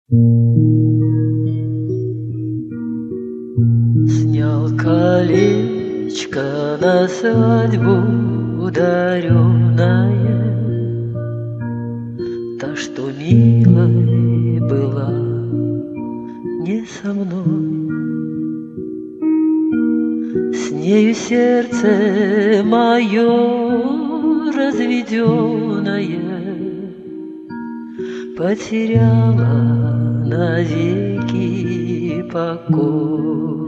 Снял колечко на свадьбу дарёное, та, что милой была не со мной. С нею сердце мое разведенное потеряла навеки покой.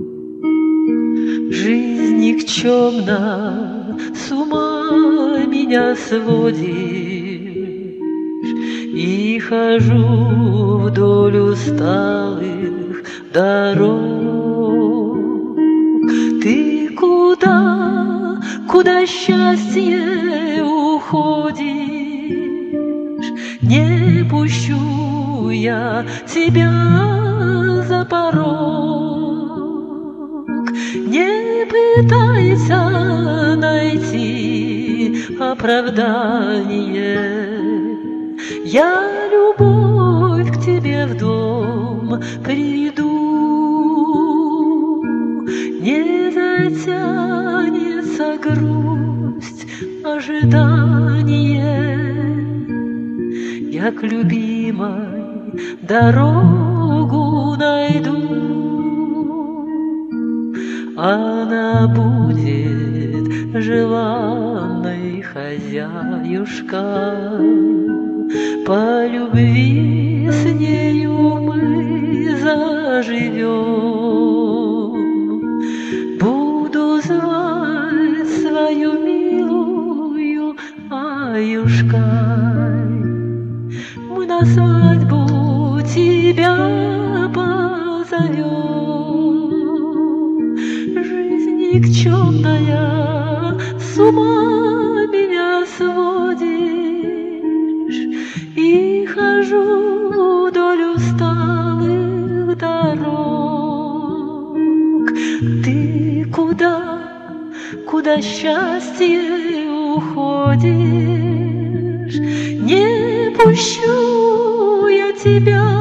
Жизнь никчемна, с ума меня сводишь, и хожу вдоль усталых дорог. Ты куда, куда счастье уходишь? Не пущу я тебя за порог. Не пытайся найти оправдание. Я, любовь, к тебе в дом приду. Не затянется грусть, ожидание. Я к любимой дорогу найду. Она будет желанной хозяюшкой. По любви с нею мы заживем. Буду звать свою милую Аюшкой. Мы на свадьбу тебя позовем. Жизнь никчемная, с ума меня сводишь, и хожу вдоль усталых дорог. Ты куда, куда счастье уходишь? Не пущу я тебя